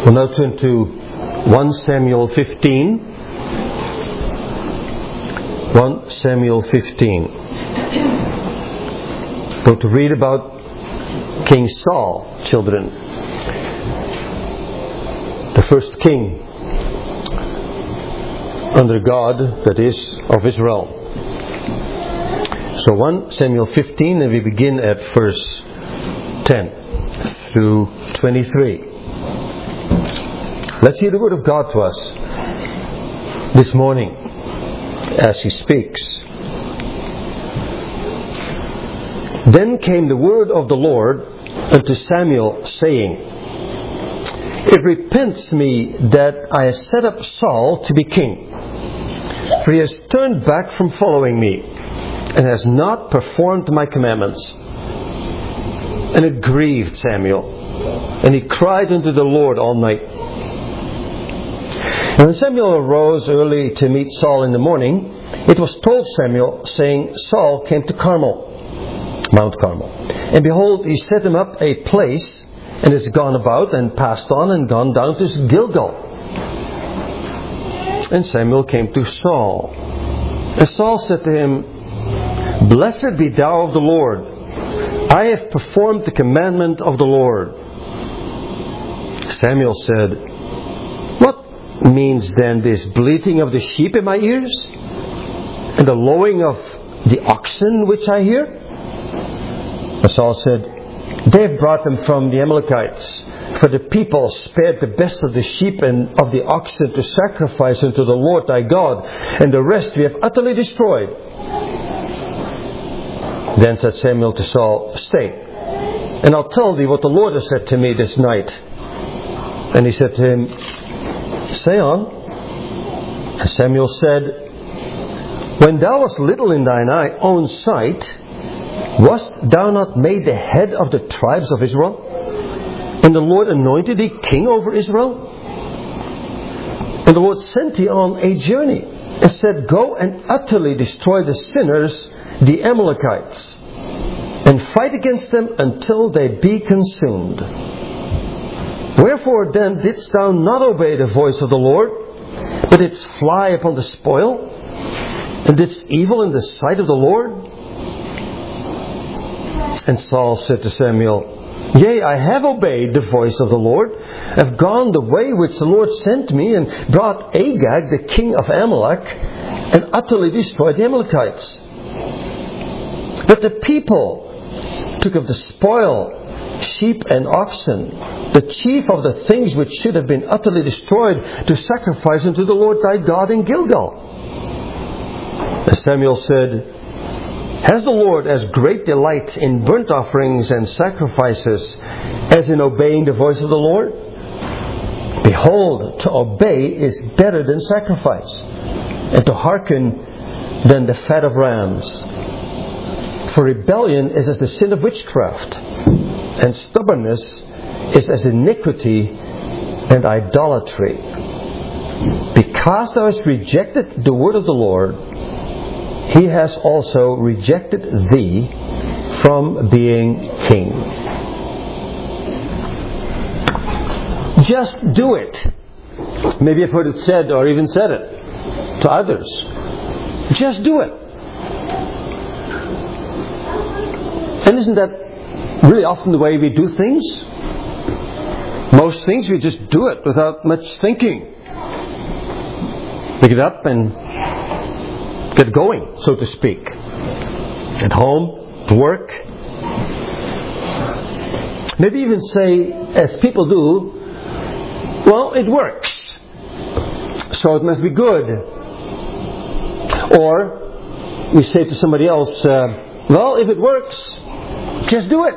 We'll now turn to 1 Samuel 15. 1 Samuel 15. Going to read about King Saul, children. The first king under God, that is, of Israel. So 1 Samuel 15, and we begin at verse 10 through 23. Let's hear the word of God to us this morning as He speaks. Then came the word of the Lord unto Samuel, saying, It repents me that I have set up Saul to be king, for he has turned back from following me, and has not performed my commandments. And it grieved Samuel, and he cried unto the Lord all night. And when Samuel arose early to meet Saul in the morning, it was told Samuel, saying, Saul came to Carmel, Mount Carmel. And behold, he set him up a place, and is gone about, and passed on, and gone down to Gilgal. And Samuel came to Saul. And Saul said to him, Blessed be thou of the Lord. I have performed the commandment of the Lord. Samuel said, What means then this bleating of the sheep in my ears, and the lowing of the oxen which I hear? And Saul said, They have brought them from the Amalekites, for the people spared the best of the sheep and of the oxen to sacrifice unto the Lord thy God, and the rest we have utterly destroyed. Then said Samuel to Saul, Stay, and I'll tell thee what the Lord has said to me this night. And he said to him, Say on. And Samuel said, When thou wast little in thine own sight, wast thou not made the head of the tribes of Israel? And the Lord anointed thee king over Israel? And the Lord sent thee on a journey, and said, Go and utterly destroy the sinners, the Amalekites, and fight against them until they be consumed. Wherefore then didst thou not obey the voice of the Lord, but didst fly upon the spoil, and didst evil in the sight of the Lord? And Saul said to Samuel, Yea, I have obeyed the voice of the Lord, have gone the way which the Lord sent me, and brought Agag, the king of Amalek, and utterly destroyed the Amalekites. But the people took of the spoil, sheep and oxen, the chief of the things which should have been utterly destroyed, to sacrifice unto the Lord thy God in Gilgal. And Samuel said, Has the Lord as great delight in burnt offerings and sacrifices as in obeying the voice of the Lord? Behold, to obey is better than sacrifice, and to hearken than the fat of rams. For rebellion is as the sin of witchcraft, and stubbornness is as iniquity and idolatry. Because thou hast rejected the word of the Lord, He has also rejected thee from being king. Just do it. Maybe you've heard it said, or even said it to others. Just do it. And isn't that really often the way we do things? Most things we just do it without much thinking. Pick it up and get going, so to speak. At home, at work. Maybe even say, as people do, well, it works, so it must be good. Or we say to somebody else, well, if it works, just do it.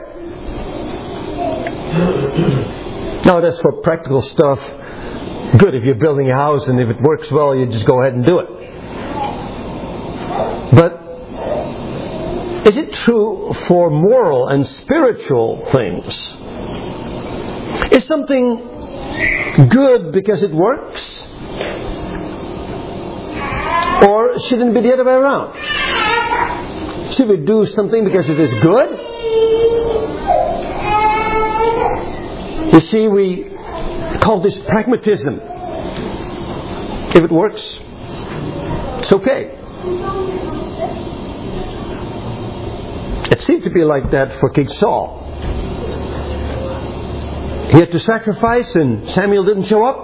Now that's for practical stuff. Good, if you're building a house and if it works well, you just go ahead and do it. But is it true for moral and spiritual things? Is something good because it works? Or shouldn't it be the other way around? Should we do something because it is good? You see, we call this pragmatism. If it works, it's okay. It seemed to be like that for King Saul. He had to sacrifice and Samuel didn't show up.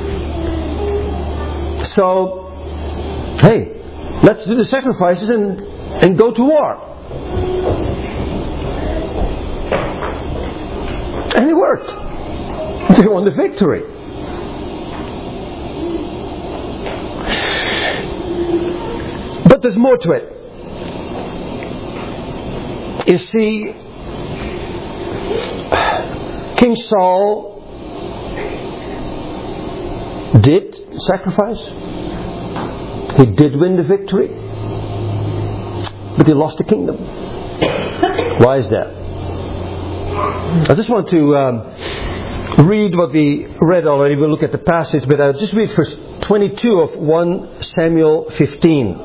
So, hey, let's do the sacrifices and go to war. And it worked. They won the victory. But there's more to it. You see, King Saul did sacrifice. He did win the victory. But he lost the kingdom. Why is that? I just want to read what we read already. We'll look at the passage, but I'll just read verse 22 of 1 Samuel 15.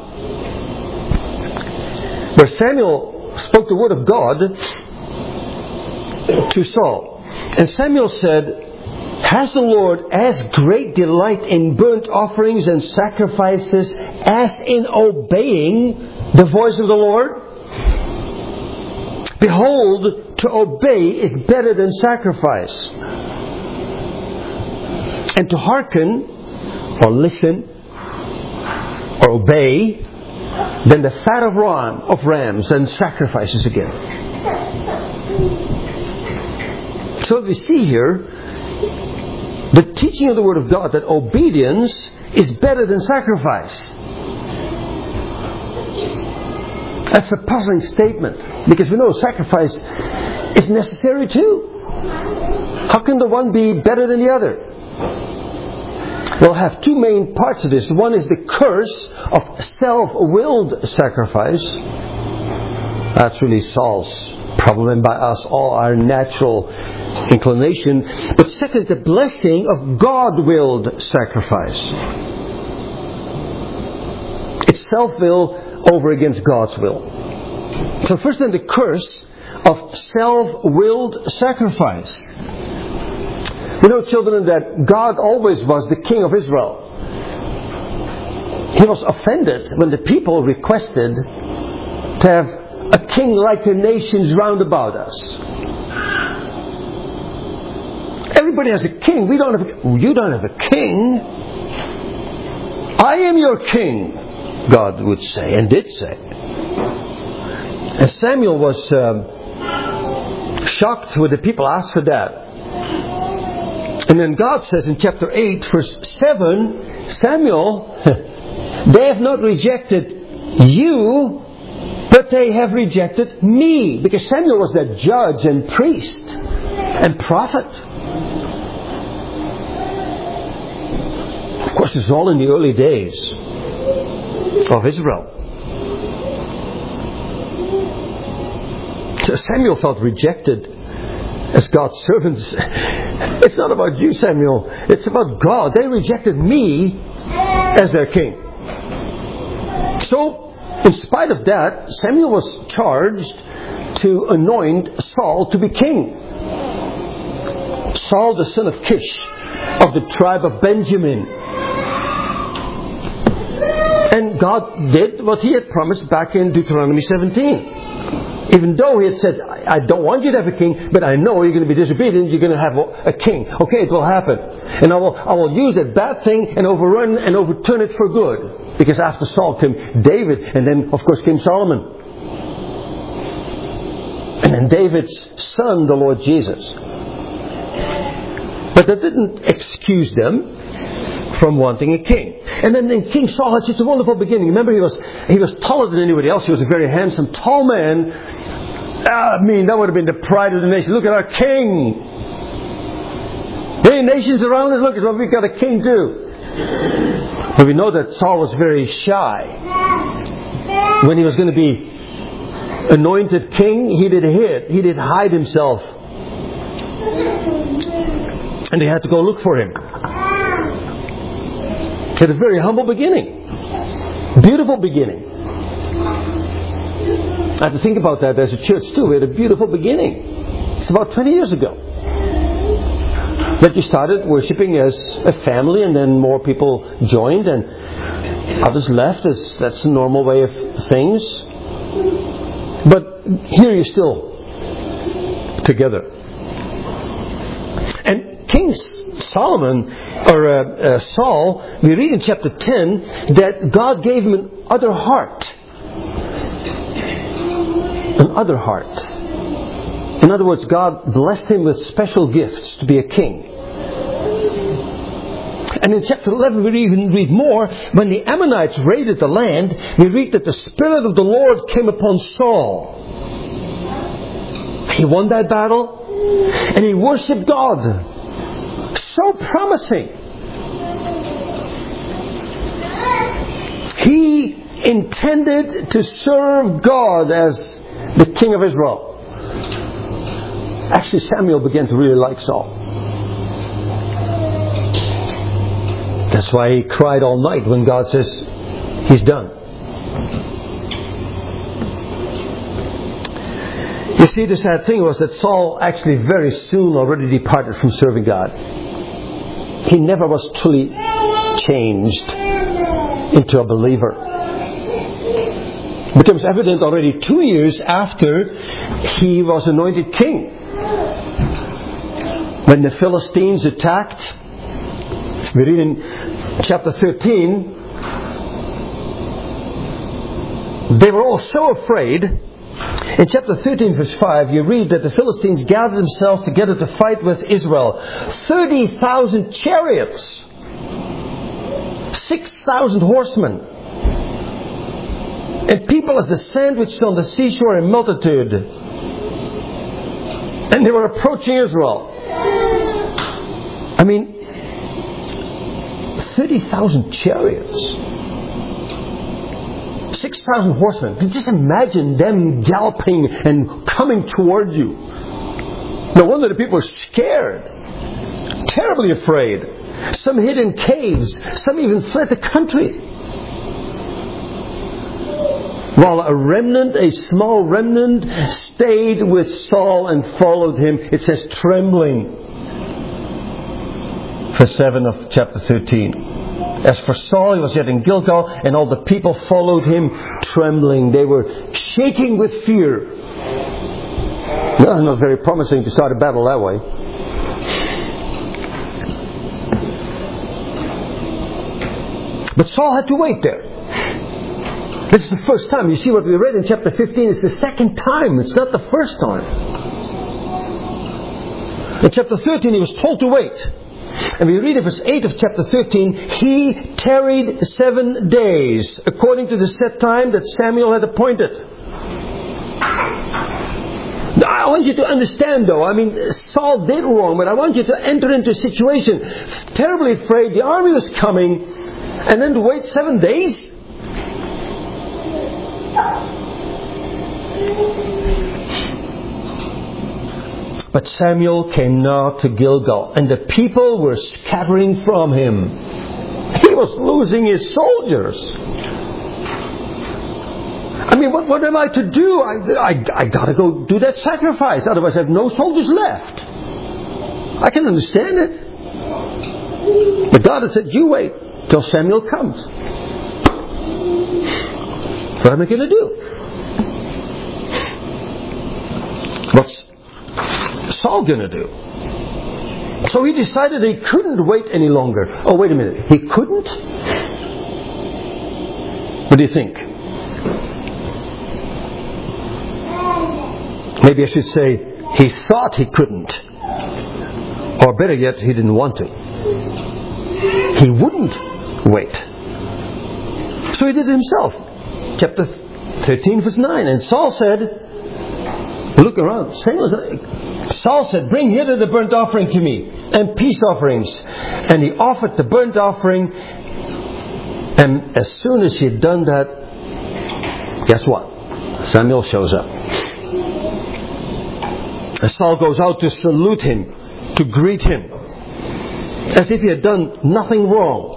Where Samuel spoke the word of God to Saul. And Samuel said, has the Lord as great delight in burnt offerings and sacrifices as in obeying the voice of the Lord? Behold, to obey is better than sacrifice, and to hearken or listen or obey than the fat of rams and sacrifices again. So we see here the teaching of the Word of God that obedience is better than sacrifice. That's a puzzling statement, because we know sacrifice is necessary too. How can the one be better than the other? We'll have two main parts of this. One is the curse of self-willed sacrifice. That's really Saul's problem, and by us all our natural inclination. But second, the blessing of God-willed sacrifice. It's self-will over against God's will. So first then, the curse of self-willed sacrifice. We know, children, that God always was the King of Israel. He was offended when the people requested to have a king like the nations round about us. Everybody has a king. You don't have a king. I am your king, God would say, and did say. And Samuel was shocked when the people asked for that. And then God says in chapter 8, verse 7, Samuel, they have not rejected you, but they have rejected me. Because Samuel was their judge and priest and prophet. Of course, it's all in the early days of Israel. So Samuel felt rejected as God's servants. It's not about you, Samuel. It's about God. They rejected me as their king. So, in spite of that, Samuel was charged to anoint Saul to be king. Saul, the son of Kish, of the tribe of Benjamin. And God did what He had promised back in Deuteronomy 17. Even though He had said, I don't want you to have a king, but I know you're going to be disobedient, you're going to have a king. Okay, it will happen. And I will use that bad thing and overrun and overturn it for good. Because after Saul came David, and then of course came Solomon. And then David's son, the Lord Jesus. But that didn't excuse them from wanting a king. And then King Saul had such a wonderful beginning. Remember, he was taller than anybody else. He was a very handsome, tall man. That would have been the pride of the nation. Look at our king. Hey, nations around us, look at what we've got a king too. But we know that Saul was very shy. When he was going to be anointed king, he did hide himself. And they had to go look for him. He had a very humble beginning. Beautiful beginning. I had to think about that as a church too. We had a beautiful beginning. It's about 20 years ago. that you started worshipping as a family, and then more people joined and others left. That's the normal way of things. But here you're still together. And King Solomon, or Saul, we read in chapter 10 that God gave him an other heart. An other heart. In other words, God blessed him with special gifts to be a king. And in chapter 11 we even read more. When the Ammonites raided the land, we read that the Spirit of the Lord came upon Saul. He won that battle and he worshipped God. So promising. He intended to serve God as the king of Israel. Actually, Samuel began to really like Saul. That's why he cried all night when God says, he's done. You see, the sad thing was that Saul actually very soon already departed from serving God. He never was truly changed into a believer. It becomes evident already 2 years after he was anointed king. When the Philistines attacked, we read in chapter 13, they were all so afraid. In chapter 13 verse 5 you read that the Philistines gathered themselves together to fight with Israel. 30,000 chariots, 6,000 horsemen, and people as the sand which is on the seashore in multitude. And they were approaching Israel. I mean, 30,000 chariots, 6,000 horsemen. You just imagine them galloping and coming towards you. No wonder the people were scared, terribly afraid. Some hid in caves, some even fled the country. While a small remnant, stayed with Saul and followed him. It says trembling. Verse 7 of chapter 13. As for Saul, he was yet in Gilgal, and all the people followed him trembling. They were shaking with fear. Well, not very promising to start a battle that way. But Saul had to wait there. This is the first time. You see what we read in chapter 15 is the second time. It's not the first time. In chapter 13 he was told to wait. And we read in verse 8 of chapter 13, he tarried 7 days, according to the set time that Samuel had appointed. Now, I want you to understand though, Saul did wrong, but I want you to enter into a situation, terribly afraid, the army was coming, and then to wait 7 days? But Samuel came not to Gilgal, and the people were scattering from him. He was losing his soldiers. What am I to do? I gotta go do that sacrifice, otherwise I have no soldiers left. I can understand it. But God had said, you wait till Samuel comes. What am I going to do? What's Saul going to do? So he decided he couldn't wait any longer. Oh, wait a minute. He couldn't? What do you think? Maybe I should say he thought he couldn't. Or better yet, he didn't want to. He wouldn't wait. So he did it himself. Chapter 13 verse 9. And Saul said, look around. Saul said, bring hither the burnt offering to me, and peace offerings. And he offered the burnt offering. And as soon as he had done that, guess what? Samuel shows up. And Saul goes out to salute him, to greet him, as if he had done nothing wrong.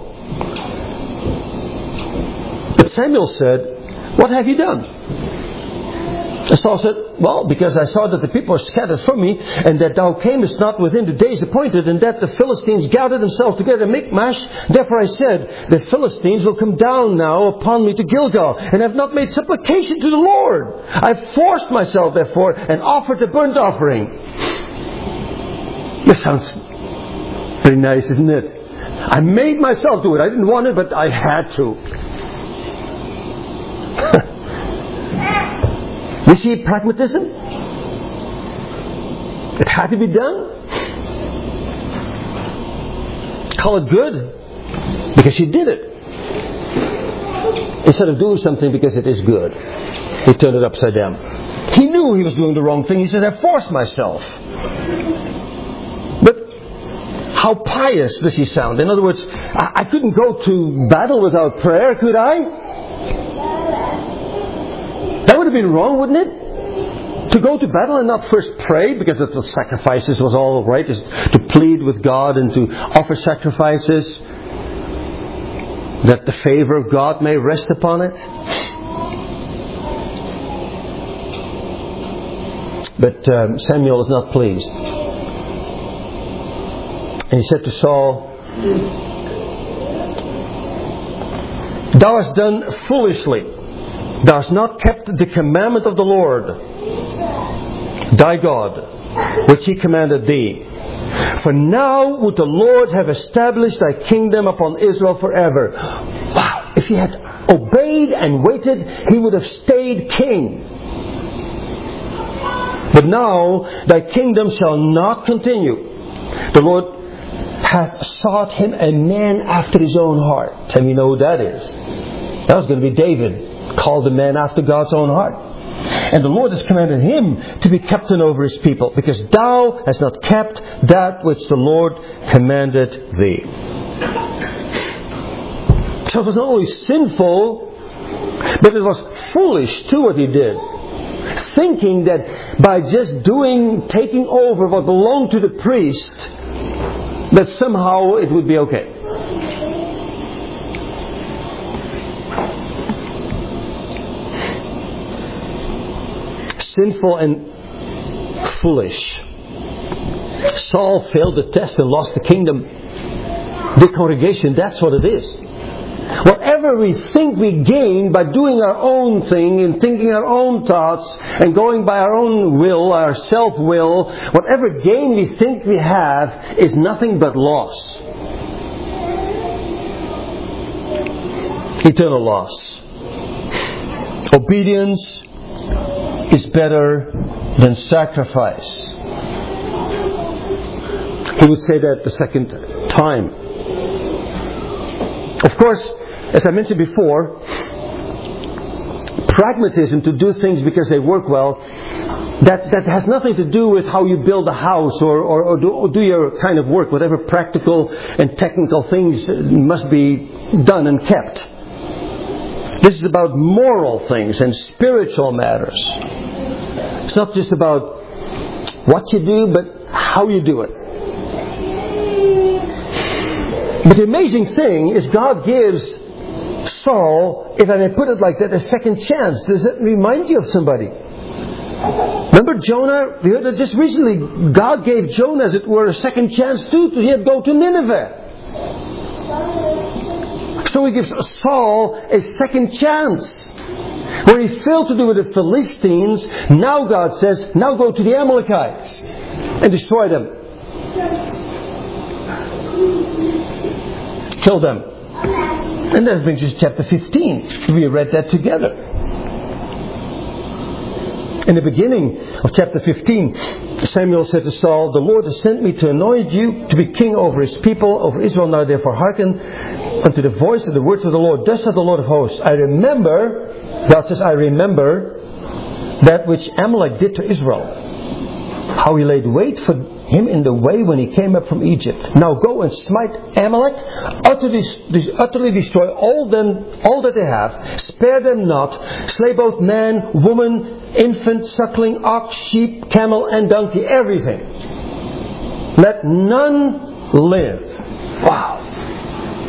But Samuel said, what have you done? And Saul said, well, because I saw that the people are scattered from me, and that thou camest not within the days appointed, and that the Philistines gathered themselves together in Michmash, therefore I said, the Philistines will come down now upon me to Gilgal, and have not made supplication to the Lord. I have forced myself, therefore, and offered a burnt offering. This sounds very nice, isn't it? I made myself do it. I didn't want it, but I had to. You see pragmatism? It had to be done. Call it good because he did it. Instead of doing something because it is good, he turned it upside down. He knew he was doing the wrong thing. He said, I forced myself. But how pious does he sound? In other words, I couldn't go to battle without prayer, could I? That would have been wrong, wouldn't it? To go to battle and not first pray, because the sacrifices was all right, is to plead with God and to offer sacrifices that the favor of God may rest upon it. But Samuel is not pleased. And he said to Saul, thou hast done foolishly. Thou hast not kept the commandment of the Lord, thy God, which he commanded thee. For now would the Lord have established thy kingdom upon Israel forever. Wow! If he had obeyed and waited, he would have stayed king. But now thy kingdom shall not continue. The Lord hath sought him a man after his own heart. And we know who that is. That was going to be David, called a man after God's own heart. And the Lord has commanded him to be captain over his people, because thou hast not kept that which the Lord commanded thee. So it was not only sinful, but it was foolish too what he did. Thinking that by just taking over what belonged to the priest, that somehow it would be okay. Sinful and foolish. Saul failed the test and lost the kingdom. The congregation, that's what it is. Whatever we think we gain by doing our own thing and thinking our own thoughts and going by our own will, our self-will, whatever gain we think we have is nothing but loss. Eternal loss. Obedience is better than sacrifice. He would say that the second time. Of course, as I mentioned before, pragmatism, to do things because they work well, that has nothing to do with how you build a house or do your kind of work. Whatever practical and technical things must be done and kept. This is about moral things and spiritual matters. It's not just about what you do, but how you do it. But the amazing thing is God gives Saul, if I may put it like that, a second chance. Does it remind you of somebody? Remember Jonah? We heard that just recently. God gave Jonah, as it were, a second chance too. He had to go to Nineveh. So he gives Saul a second chance. Where he failed to do with the Philistines, now God says, now go to the Amalekites and destroy them. Kill them. And that brings us to chapter 15. We read that together. In the beginning of chapter 15, Samuel said to Saul, the Lord has sent me to anoint you to be king over his people, over Israel. Now therefore hearken unto the voice of the words of the Lord. Thus saith the Lord of hosts, I remember, God says, I remember that which Amalek did to Israel. How he laid wait for him in the way when he came up from Egypt. Now go and smite Amalek, utterly destroy all that they have, spare them not, slay both man, woman, infant, suckling, ox, sheep, camel and donkey, everything. Let none live. Wow.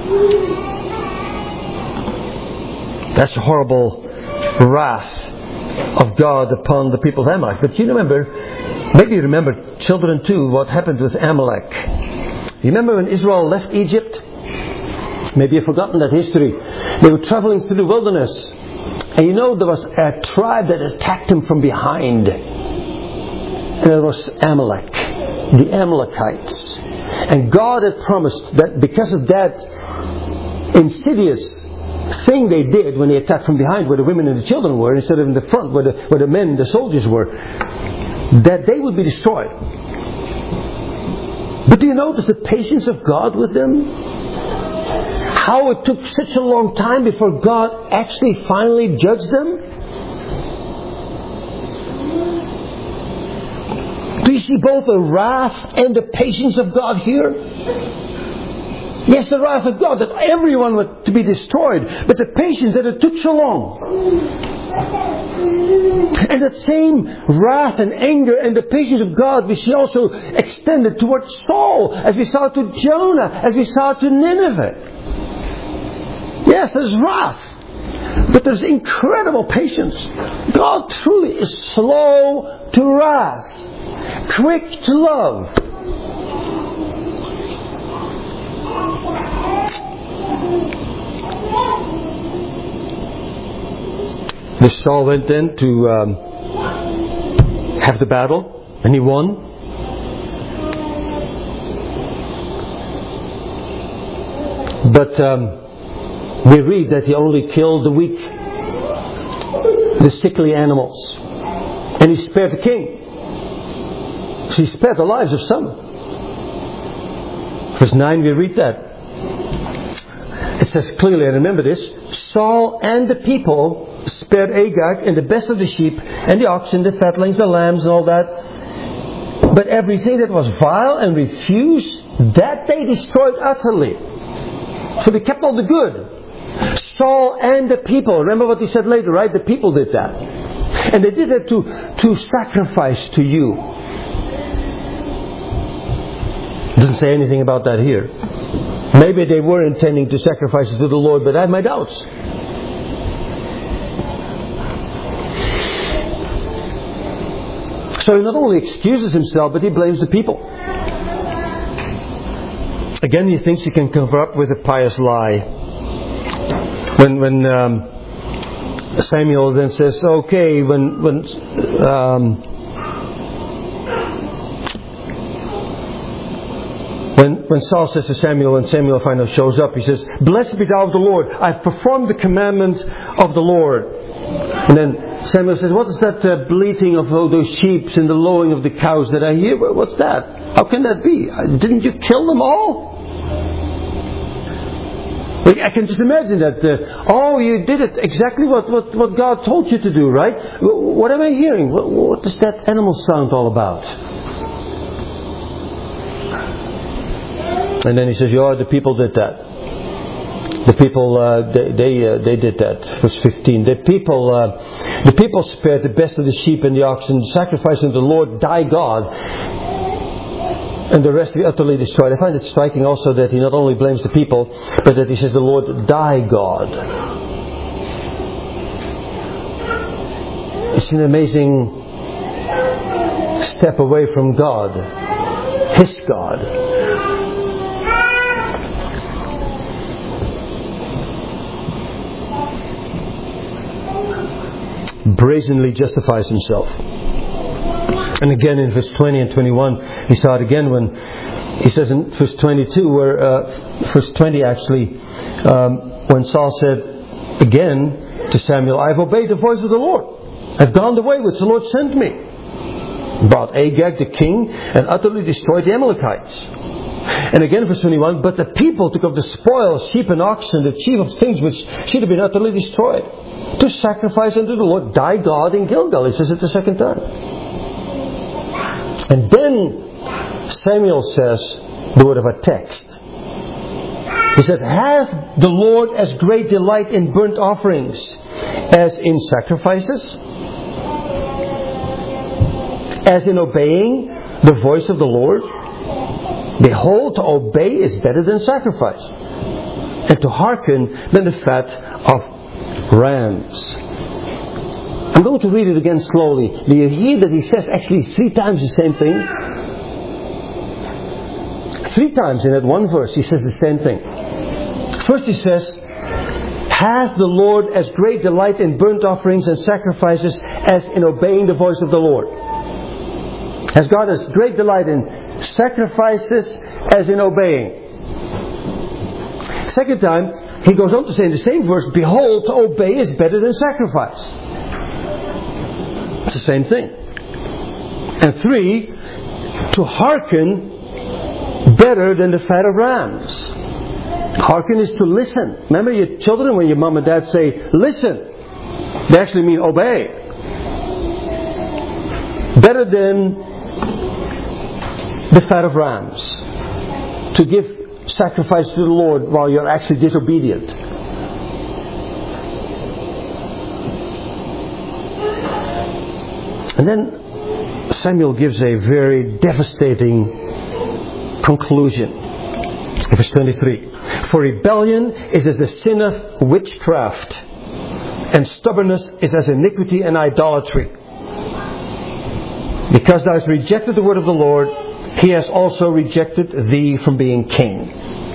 That's horrible wrath of God upon the people of Amalek. But you remember, maybe you remember, children too, what happened with Amalek. You remember when Israel left Egypt? Maybe you've forgotten that history. They were traveling through the wilderness. And you know there was a tribe that attacked them from behind. And it was Amalek. The Amalekites. And God had promised that because of that insidious thing they did when they attacked from behind, where the women and the children were, instead of in the front where the men and the soldiers were, that they would be destroyed. But do you notice the patience of God with them? How it took such a long time before God actually finally judged them? Do you see both the wrath and the patience of God here? Yes, the wrath of God that everyone was to be destroyed, but the patience that it took so long. And that same wrath and anger and the patience of God we see also extended towards Saul, as we saw to Jonah, as we saw to Nineveh. Yes, there's wrath, but there's incredible patience. God truly is slow to wrath, quick to love. This Saul went in to have the battle, and he won. But we read that he only killed the weak, the sickly animals, and he spared the king. So he spared the lives of some. Verse 9, we read that. It says clearly, and remember this, Saul and the people spared Agag and the best of the sheep and the oxen, the fatlings, the lambs and all that. But everything that was vile and refuse, that they destroyed utterly. So they kept all the good. Saul and the people. Remember what he said later, right? The people did that. And they did it to sacrifice to you. Doesn't say anything about that here. Maybe they were intending to sacrifice to the Lord, but I have my doubts. So he not only excuses himself, but he blames the people. Again, he thinks he can cover up with a pious lie. When Samuel then says, okay, when Saul says to Samuel, when Samuel finally shows up, he says, "Blessed be thou of the Lord. I've performed the commandment of the Lord." And then Samuel says, "What is that bleating of all those sheep and the lowing of the cows that I hear? What's that? How can that be? Didn't you kill them all?" I can just imagine that. You did it exactly what God told you to do, right? What am I hearing? What does that animal sound all about? And then he says, the people did that. The people, they did that. Verse 15. The people spared the best of the sheep and the oxen, sacrificing to the Lord thy God, and the rest we utterly destroyed. I find it striking also that he not only blames the people, but that he says the Lord thy God. It's an amazing step away from God, his God. Brazenly justifies himself. And again in verse 20 and 21, we saw it again when he says in verse 22, verse 20 actually, when Saul said again to Samuel, "I have obeyed the voice of the Lord. I've gone the way which the Lord sent me. Brought Agag the king and utterly destroyed the Amalekites." And again verse 21, "But the people took of the spoil, sheep and oxen, the chief of things which should have been utterly destroyed, to sacrifice unto the Lord thy God in Gilgal." He says it the second time. And then Samuel says the word of a text. He said, "Hath the Lord as great delight in burnt offerings as in sacrifices? As in obeying the voice of the Lord? Behold, to obey is better than sacrifice, and to hearken than the fat of rams." I I'm going to read it again slowly. Do you hear that he says actually 3 times the same thing? 3 times in that one verse he says the same thing. First he says, hath the Lord as great delight in burnt offerings and sacrifices as in obeying the voice of the Lord? Has God as great delight in sacrifices as in obeying? Second time, he goes on to say in the same verse, behold, to obey is better than sacrifice. It's the same thing. And 3, to hearken better than the fat of rams. Hearken is to listen. Remember your children, when your mom and dad say, listen, they actually mean obey. Better than the fat of rams. To give sacrifice to the Lord while you're actually disobedient. And then Samuel gives a very devastating conclusion. Verse 23. For rebellion is as the sin of witchcraft, and stubbornness is as iniquity and idolatry. Because thou hast rejected the word of the Lord, He has also rejected thee from being king.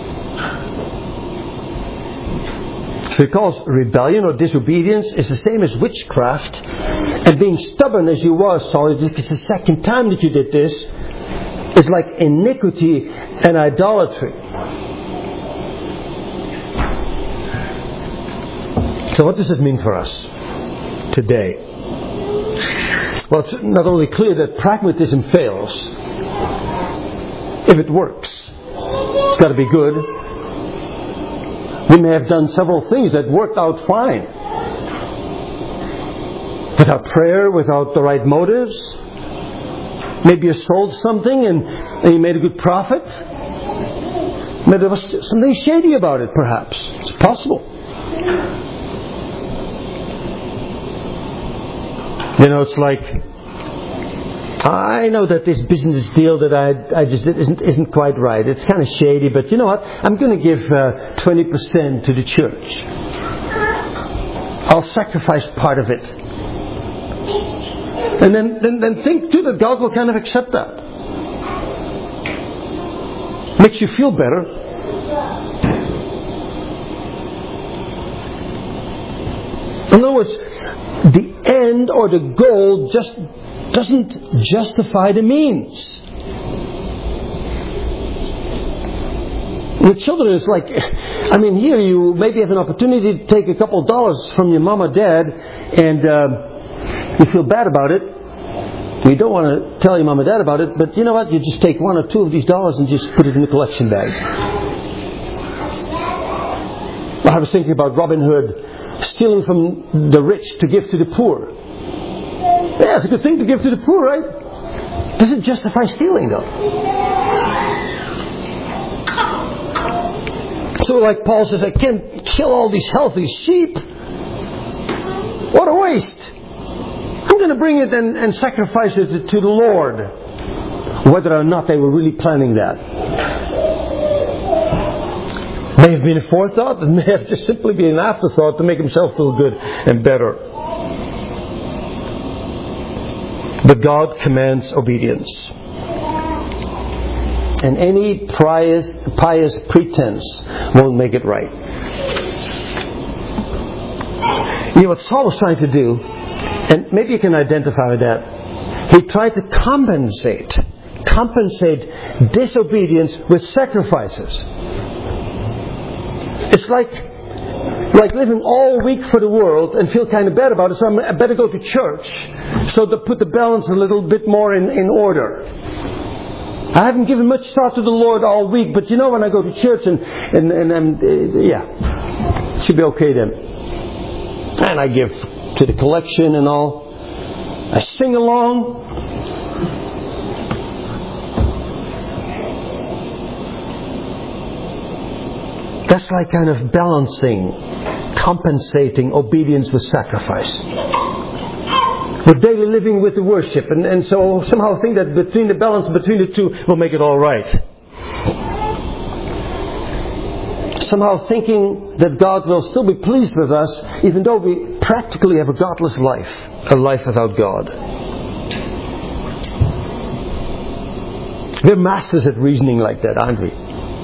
So he calls rebellion or disobedience is the same as witchcraft. And being stubborn as you were, Saul, it's the second time that you did this, is like iniquity and idolatry. So what does it mean for us today? Well, it's not only clear that pragmatism fails if it works. It's got to be good. We may have done several things that worked out fine. Without prayer, without the right motives. Maybe you sold something and you made a good profit. Maybe there was something shady about it, perhaps. It's possible. You know, it's like, I know that this business deal that I just did isn't quite right. It's kind of shady, but you know what? I'm going to give 20% to the church. I'll sacrifice part of it. And then think too that God will kind of accept that. Makes you feel better. In other words, the end or the goal just doesn't justify the means. With children, it's like, I mean, here you maybe have an opportunity to take a couple of dollars from your mom or dad, and you feel bad about it. You don't want to tell your mom or dad about it, but you know what? You just take 1 or 2 of these dollars and just put it in the collection bag. I was thinking about Robin Hood stealing from the rich to give to the poor. Yeah, it's a good thing to give to the poor, right? Does it justify stealing, though? So like Paul says, I can't kill all these healthy sheep. What a waste. I'm going to bring it and sacrifice it to the Lord. Whether or not they were really planning that. May have been a forethought, and may have just simply been an afterthought to make himself feel good and better. But God commands obedience. And any pious pretense won't make it right. You know what Saul was trying to do, and maybe you can identify with that. He tried to compensate disobedience with sacrifices. It's like living all week for the world and feel kind of bad about it, so I better go to church so to put the balance a little bit more in order. I haven't given much thought to the Lord all week, but you know, when I go to church and it should be okay then. And I give to the collection and all. I sing along. That's like kind of balancing, compensating obedience with sacrifice. We're daily living with the worship, and so somehow think that between the balance between the two will make it all right. Somehow thinking that God will still be pleased with us, even though we practically have a godless life. a life without God. We're masters at reasoning like that, aren't we?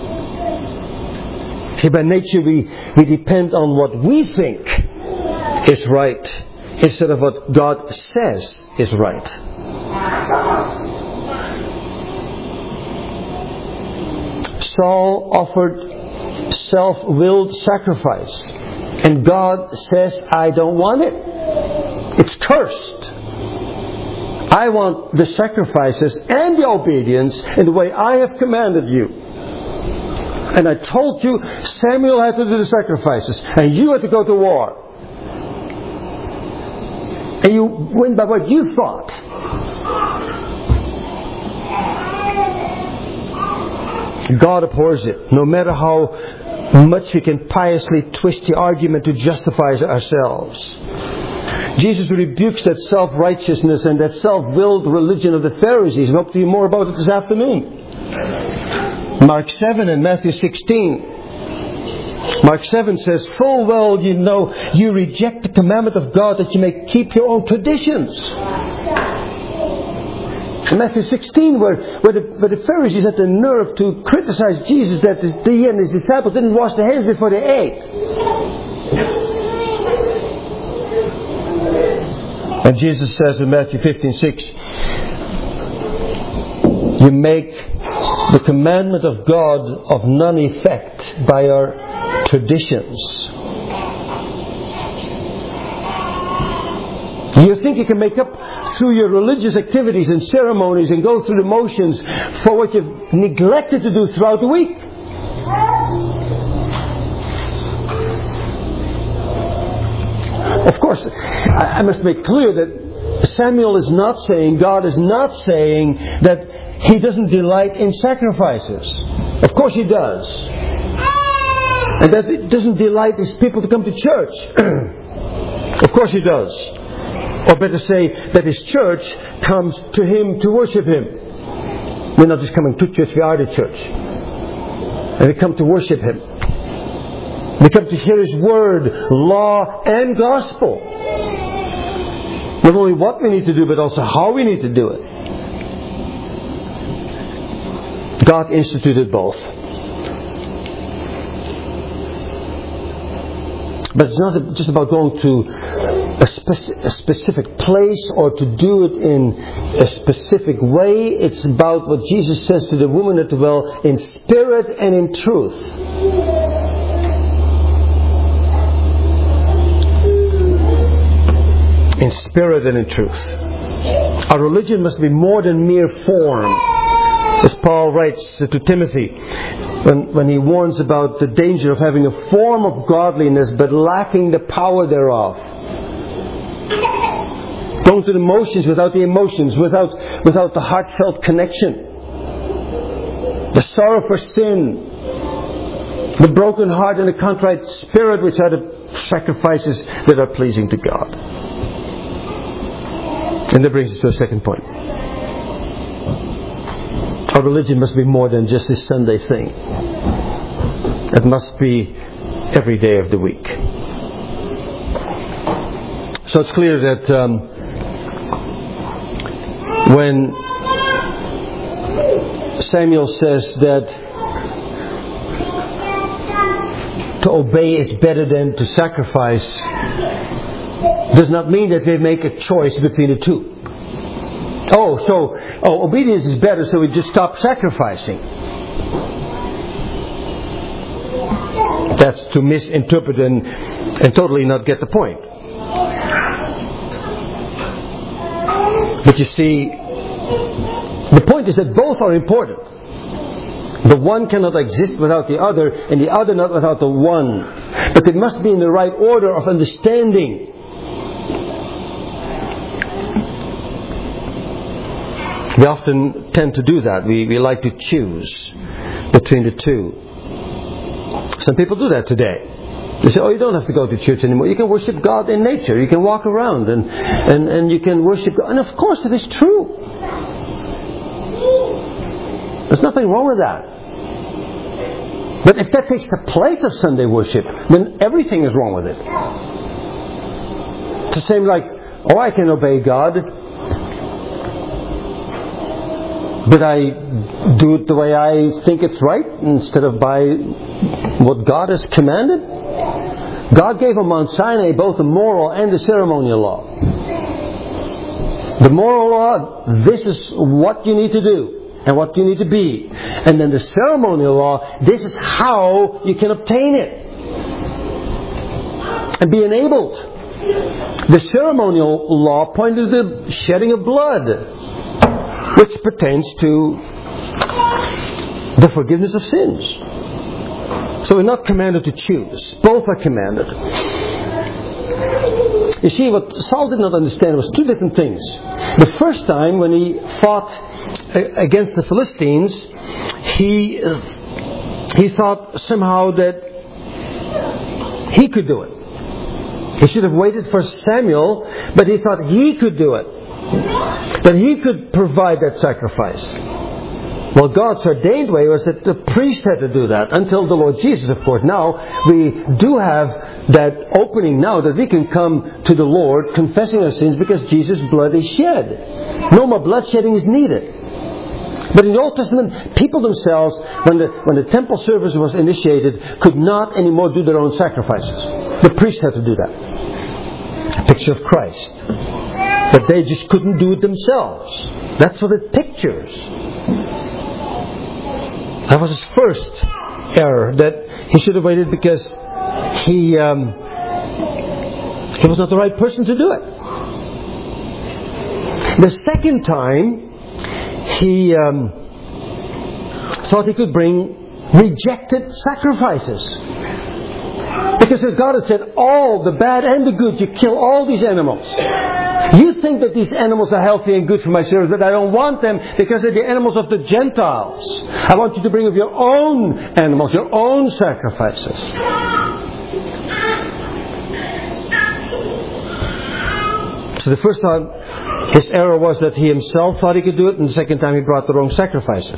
See, by nature we depend on what we think is right instead of what God says is right. Saul offered self-willed sacrifice, and God says, I don't want it. It's cursed. I want the sacrifices and the obedience in the way I have commanded you. And I told you Samuel had to do the sacrifices and you had to go to war. And you went by what you thought. God abhors it, no matter how much we can piously twist the argument to justify ourselves. Jesus rebukes that self-righteousness and that self-willed religion of the Pharisees, and hope to hear more about it this afternoon. Mark 7 and Matthew 16. Mark 7 says, full well you know you reject the commandment of God that you may keep your own traditions. In Matthew 16, where the Pharisees had the nerve to criticize Jesus that he and his disciples didn't wash their hands before they ate. And Jesus says in Matthew 15:6, you make the commandment of God of none effect by your traditions. You think you can make up through your religious activities and ceremonies and go through the motions for what you've neglected to do throughout the week. Of course, I must make clear that Samuel is not saying, God is not saying that He doesn't delight in sacrifices. Of course He does. And that He doesn't delight His people to come to church. Of course He does. Or better say, that His church comes to Him to worship Him. We're not just coming to church, we are the church. And we come to worship Him. We come to hear His Word, law and gospel. Not only what we need to do, but also how we need to do it. God instituted both. But it's not just about going to a specific place or to do it in a specific way. It's about what Jesus says to the woman at the well, in spirit and in truth. In spirit and in truth. Our religion must be more than mere form. As Paul writes to Timothy, when he warns about the danger of having a form of godliness but lacking the power thereof. Going through the motions without the emotions, without the heartfelt connection. The sorrow for sin, the broken heart and the contrite spirit, which are the sacrifices that are pleasing to God. And that brings us to a second point. Our religion must be more than just this Sunday thing. It must be every day of the week. So it's clear that when Samuel says that to obey is better than to sacrifice, does not mean that they make a choice between the two. Obedience is better, so we just stop sacrificing. That's to misinterpret and totally not get the point. But you see, the point is that both are important. The one cannot exist without the other, and the other not without the one. But it must be in the right order of understanding. We often tend to do that. We like to choose between the two. Some people do that today. They say, you don't have to go to church anymore. You can worship God in nature. You can walk around and you can worship God. And of course it is true. There's nothing wrong with that. But if that takes the place of Sunday worship, then everything is wrong with it. It's the same like Oh, I can obey God, but I do it the way I think it's right instead of by what God has commanded. God gave on Mount Sinai both the moral and the ceremonial law. The moral law, this is what you need to do and what you need to be. And then the ceremonial law, this is how you can obtain it and be enabled. The ceremonial law pointed to the shedding of blood, which pertains to the forgiveness of sins. So we're not commanded to choose. Both are commanded. You see, what Saul did not understand was two different things. The first time when he fought against the Philistines, he thought somehow that he could do it. He should have waited for Samuel, but he thought he could do it. That he could provide that sacrifice. Well, God's ordained way was that the priest had to do that until the Lord Jesus, of course. Now, we do have that opening now that we can come to the Lord confessing our sins because Jesus' blood is shed. No more bloodshedding is needed. But in the Old Testament, people themselves, when the temple service was initiated, could not anymore do their own sacrifices. The priest had to do that. A picture of Christ. But they just couldn't do it themselves. That's what it pictures. That was his first error, that he should have waited because he was not the right person to do it. The second time, he thought he could bring rejected sacrifices. Because God had said, all the bad and the good, you kill all these animals. You think that these animals are healthy and good for my service, but I don't want them because they're the animals of the Gentiles. I want you to bring of your own animals, your own sacrifices. So the first time, his error was that he himself thought he could do it, and the second time he brought the wrong sacrifices.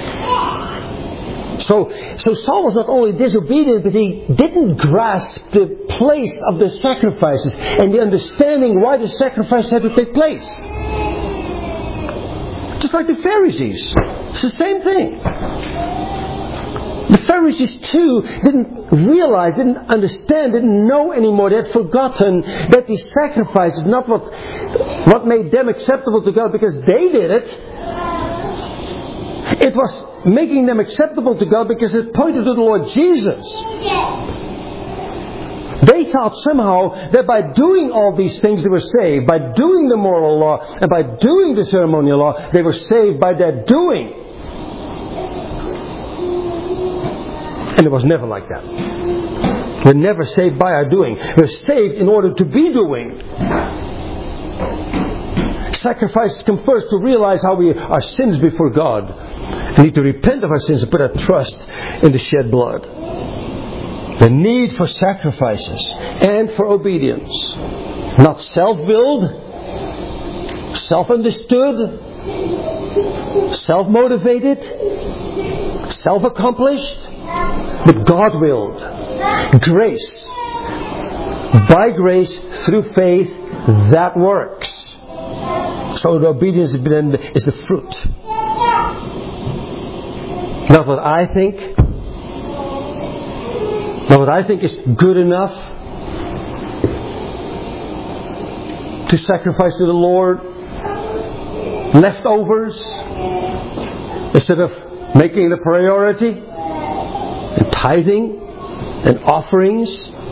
So Saul was not only disobedient, but he didn't grasp the place of the sacrifices and the understanding why the sacrifice had to take place. Just like the Pharisees. It's the same thing. The Pharisees too didn't realize, didn't understand, didn't know anymore. They had forgotten that these sacrifices, not what made them acceptable to God because they did it. It was making them acceptable to God because it pointed to the Lord Jesus. They thought somehow that by doing all these things they were saved. By doing the moral law and by doing the ceremonial law, they were saved by that doing. And it was never like that. We're never saved by our doing. We're saved in order to be doing. Sacrifices come first to realize how we are sins before God. We need to repent of our sins and put our trust in the shed blood. The need for sacrifices and for obedience. Not self-willed, self-understood, self-motivated, self-accomplished, but God-willed. Grace. By grace, through faith, that works. So the obedience then is the fruit. Not what I think. Not what I think is good enough to sacrifice to the Lord. Leftovers. Instead of making it a priority. And tithing. And offerings.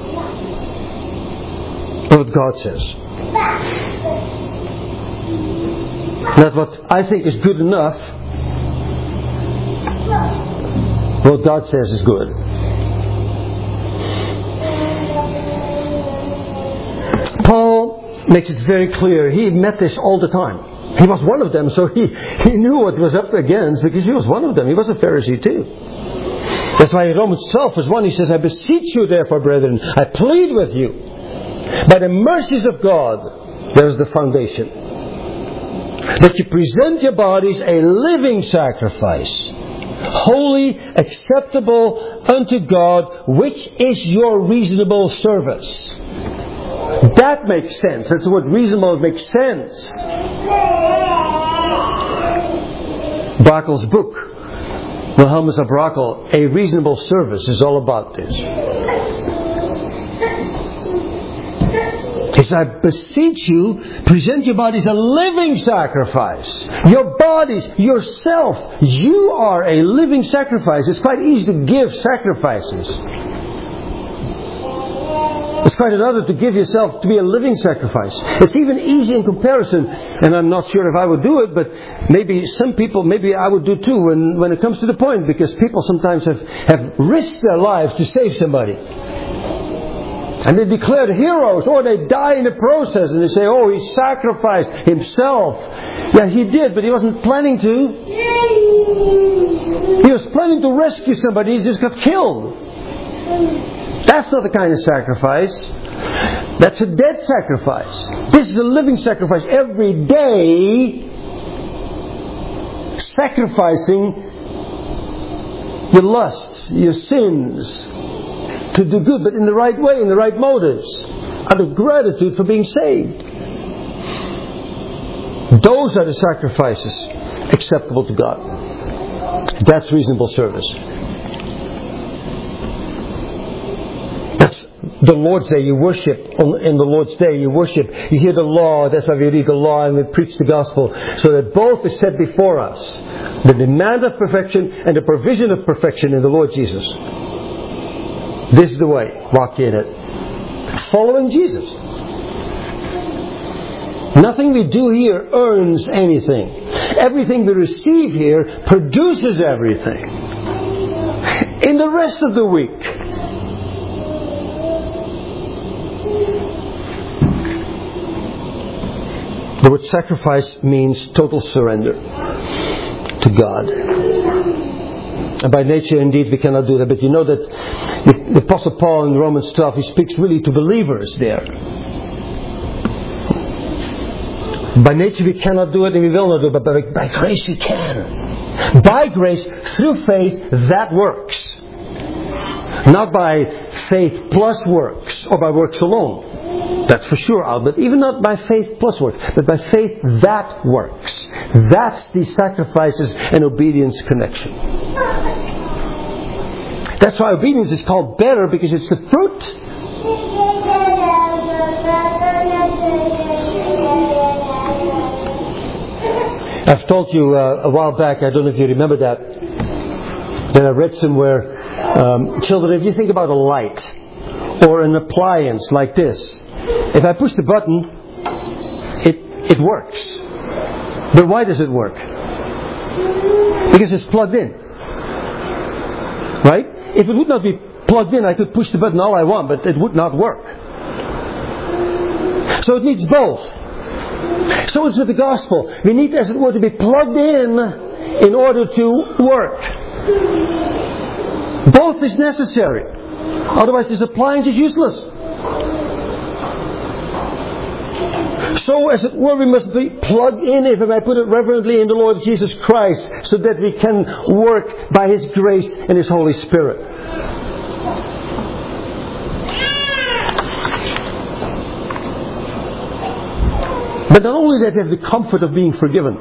What God says. Not what I think is good enough. What God says is good. Paul makes it very clear. He met this all the time. He was one of them, so he knew what he was up against because he was one of them. He was a Pharisee too. That's why in Romans 12 verse 1 he says, I beseech you therefore, brethren, I plead with you, by the mercies of God, there's the foundation, that you present your bodies a living sacrifice, holy, acceptable unto God, which is your reasonable service. That makes sense. That's what reasonable makes sense. Brakel's book, Wilhelmus of Brakel, A Reasonable Service, is all about this. He said, I beseech you, present your bodies a living sacrifice. Your bodies, yourself, you are a living sacrifice. It's quite easy to give sacrifices. It's quite another to give yourself to be a living sacrifice. It's even easy in comparison, and I'm not sure if I would do it, but maybe some people, maybe I would do too when it comes to the point, because people sometimes have risked their lives to save somebody. And they're declared heroes, or they die in the process, and they say, oh, he sacrificed himself. Yeah, he did, but he wasn't planning to. He was planning to rescue somebody, he just got killed. That's not the kind of sacrifice. That's a dead sacrifice. This is a living sacrifice. Every day, sacrificing your lusts, your sins, to do good, but in the right way, in the right motives, out of gratitude for being saved. Those are the sacrifices acceptable to God. That's reasonable service. That's the Lord's Day. You worship in the Lord's Day. You worship. You hear the law. That's why we read the law and we preach the gospel, so that both is set before us: the demand of perfection and the provision of perfection in the Lord Jesus. This is the way. Walk in it. Following Jesus. Nothing we do here earns anything. Everything we receive here produces everything. In the rest of the week, the word sacrifice means total surrender to God. And by nature, indeed, we cannot do that. But you know that the Apostle Paul in Romans 12, he speaks really to believers there. By nature, we cannot do it, and we will not do it. But by grace, we can. By grace, through faith, that works. Not by faith plus works, or by works alone. That's for sure, but even not by faith plus works, but by faith that works. That's the sacrifices and obedience connection. That's why obedience is called better, because it's the fruit. I've told you a while back, I don't know if you remember that I read somewhere, children, if you think about a light or an appliance like this, if I push the button, it works. But why does it work? Because it's plugged in. Right? If it would not be plugged in, I could push the button all I want, but it would not work. So it needs both. So it's with the gospel. We need, as it were, to be plugged in order to work. Both is necessary. Otherwise this appliance is useless. So, as it were, we must be plugged in, if I may put it reverently, in the Lord Jesus Christ, so that we can work by His grace and His Holy Spirit. But not only that, we have the comfort of being forgiven,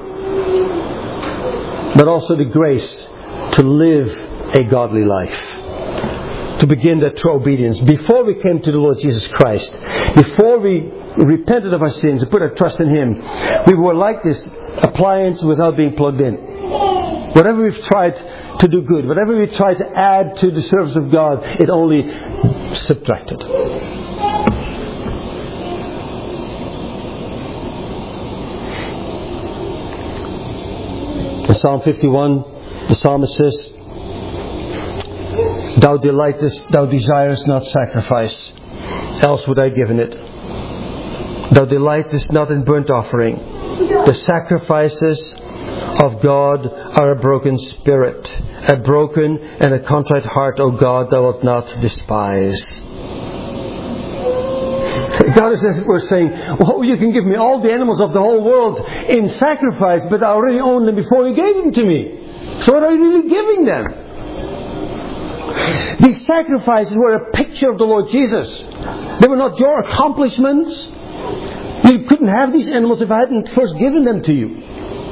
but also the grace to live a godly life. To begin that true obedience. Before we came to the Lord Jesus Christ, before we repented of our sins and put our trust in Him, we were like this appliance without being plugged in. Whatever we've tried to do good, whatever we tried to add to the service of God, it only subtracted. In Psalm 51, the psalmist says, Thou desirest not sacrifice, else would I given it. Thou delightest not in burnt offering. The sacrifices of God are a broken spirit, a broken and a contrite heart, O God, thou wilt not despise. God is, as it were, saying, well, you can give me all the animals of the whole world in sacrifice, but I already owned them before you gave them to me. So what are you really giving them? These sacrifices were a picture of the Lord Jesus. They were not your accomplishments. You couldn't have these animals if I hadn't first given them to you.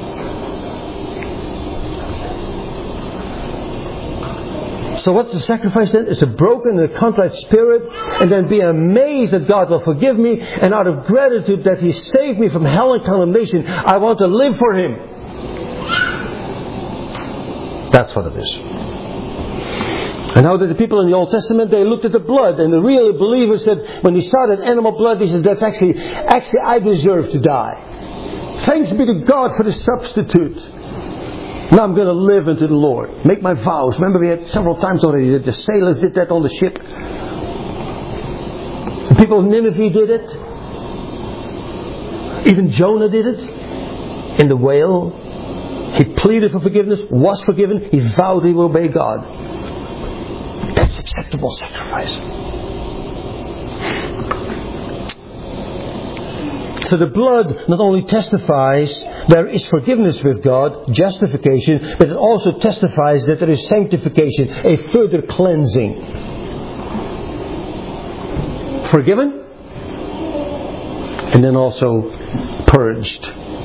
So what's the sacrifice then? It's a broken and a contrite spirit, and then be amazed that God will forgive me, and out of gratitude that He saved me from hell and condemnation, I want to live for Him. That's what it is. And how did the people in the Old Testament, they looked at the blood, and the real believers said, when they saw that animal blood, they said, that's actually I deserve to die. Thanks be to God for the substitute. Now I'm going to live unto the Lord. Make my vows. Remember we had several times already that the sailors did that on the ship. The people of Nineveh did it. Even Jonah did it. In the whale. He pleaded for forgiveness, was forgiven. He vowed he would obey God. That's acceptable sacrifice. So the blood not only testifies there is forgiveness with God, justification, but it also testifies that there is sanctification, a further cleansing. Forgiven, and then also purged.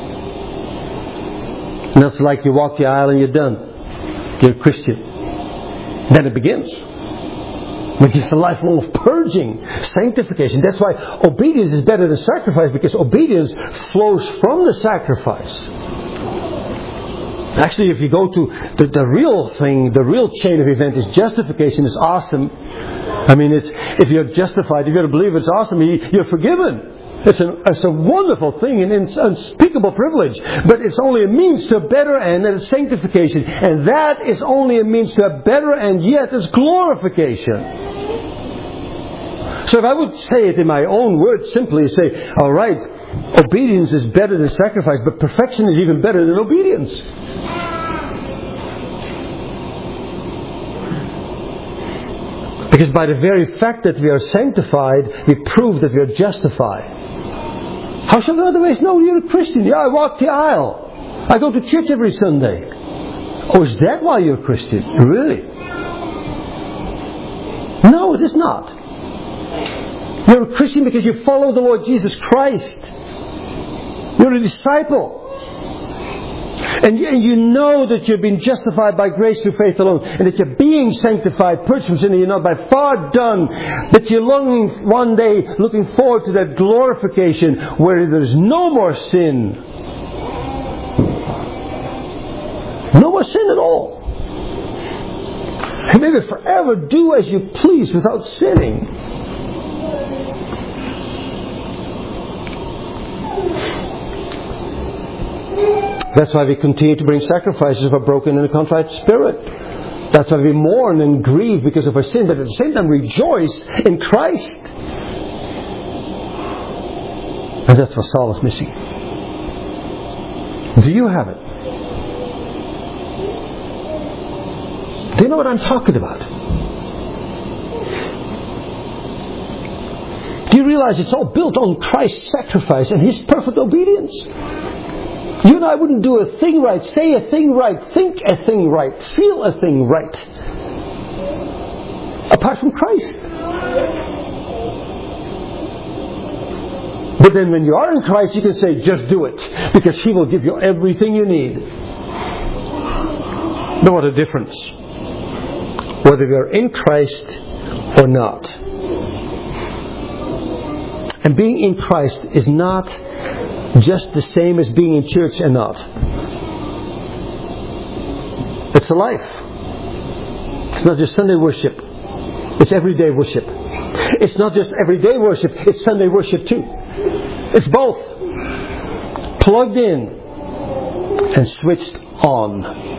And that's like you walk the aisle and you're done. You're a Christian. Then it begins. But it's a lifelong of purging, sanctification. That's why obedience is better than sacrifice, because obedience flows from the sacrifice. Actually, if you go to the real thing, the real chain of events is justification. Is awesome. I mean, if you're justified, if you're a believer, it's awesome. You're forgiven. It's a wonderful thing and it's unspeakable privilege. But it's only a means to a better end, and it's sanctification. And that is only a means to a better end, yet it's glorification. So if I would say it in my own words, simply say, alright, obedience is better than sacrifice, but perfection is even better than obedience. Because by the very fact that we are sanctified, we prove that we are justified. How shall the otherwise know you're a Christian? Yeah, I walk the aisle. I go to church every Sunday. Oh, is that why you're a Christian? Really? No, it is not. You're a Christian because you follow the Lord Jesus Christ. You're a disciple. And you know that you've been justified by grace through faith alone. And that you're being sanctified, purged from sin, and you're not by far done. That you're longing one day, looking forward to that glorification where there's no more sin. No more sin at all. And maybe forever do as you please without sinning. That's why we continue to bring sacrifices of a broken and a contrite spirit. That's why we mourn and grieve because of our sin, but at the same time rejoice in Christ. And that's what Saul is missing. Do you have it? Do you know what I'm talking about? Do you realize it's all built on Christ's sacrifice and His perfect obedience? You and I wouldn't do a thing right, say a thing right, think a thing right, feel a thing right, apart from Christ. But then when you are in Christ, you can say, just do it, because He will give you everything you need. But what a difference, whether we are in Christ or not. And being in Christ is not just the same as being in church and not. It's a life. It's not just Sunday worship. It's everyday worship. It's not just everyday worship. It's Sunday worship too. It's both. Plugged in and switched on.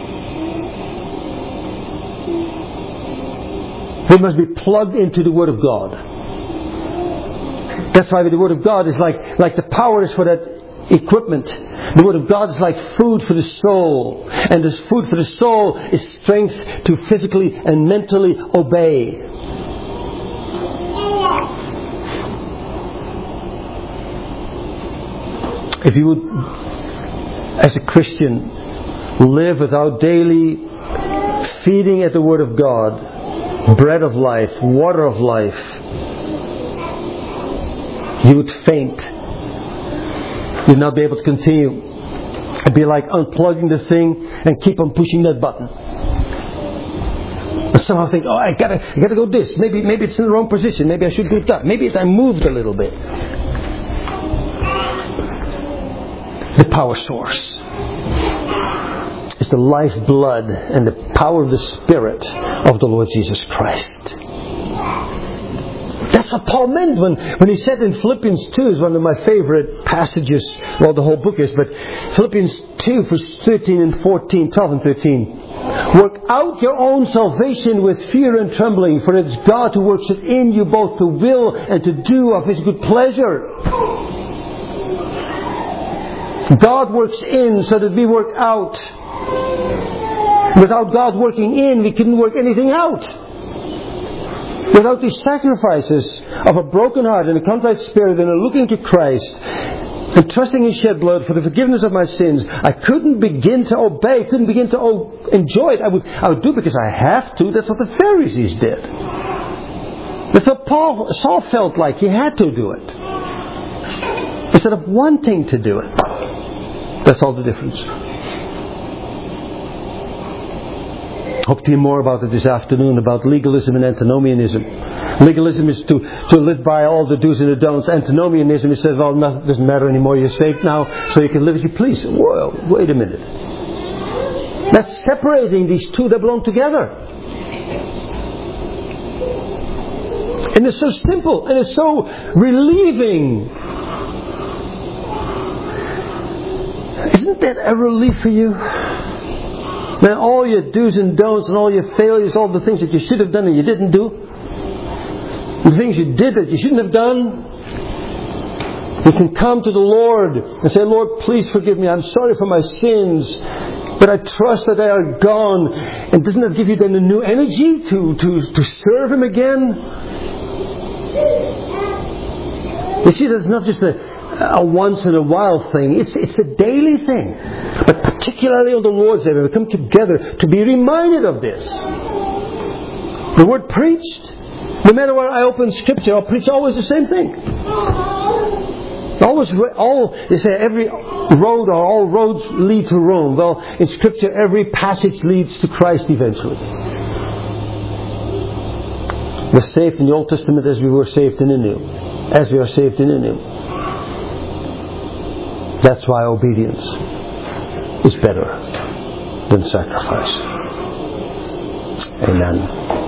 We must be plugged into the Word of God. That's why the Word of God is like the power is for that equipment. The Word of God is like food for the soul. And this food for the soul is strength to physically and mentally obey. If you would, as a Christian, live without daily feeding at the Word of God, bread of life, water of life, You would faint. You'd not be able to continue. It'd be like unplugging the thing and keep on pushing that button. And somehow think, I gotta go this. Maybe it's in the wrong position. Maybe I should do that. Maybe I moved a little bit. The power source is the lifeblood and the power of the Spirit of the Lord Jesus Christ. That's what Paul meant when he said in Philippians 2 is one of my favorite passages. Well, the whole book is, but Philippians 2 verse 13 and 14, 12 and 13. Work out your own salvation with fear and trembling, for it is God who works it in you both to will and to do of His good pleasure. God works in so that we work out. Without God working in, we couldn't work anything out. Without these sacrifices of a broken heart and a contrite spirit and a looking to Christ and trusting His shed blood for the forgiveness of my sins, I couldn't begin to obey, couldn't begin to enjoy it. I would do it because I have to. That's what the Pharisees did. That's what Saul felt like. He had to do it. Instead of wanting to do it. That's all the difference. Hope to hear more about it this afternoon, about legalism and antinomianism. Legalism is to live by all the do's and the don'ts. Antinomianism is says, well, it doesn't matter anymore, you're saved now, so you can live as you please. Whoa, wait a minute. That's separating these two that belong together. And it's so simple, and it's so relieving. Isn't that a relief for you? Man, all your do's and don'ts and all your failures, all the things that you should have done and you didn't do, the things you did that you shouldn't have done, you can come to the Lord and say, Lord, please forgive me. I'm sorry for my sins, but I trust that they are gone. And doesn't that give you then a new energy to serve Him again? You see, that's not just a once in a while thing. It's a daily thing. But particularly on the Lord's Day, we come together to be reminded of this. The word preached. No matter where I open Scripture, I'll preach always the same thing. They say every road or all roads lead to Rome. Well, in Scripture, every passage leads to Christ eventually. We're saved in the Old Testament as we were saved in the New. As we are saved in the New. That's why obedience is better than sacrifice. Amen.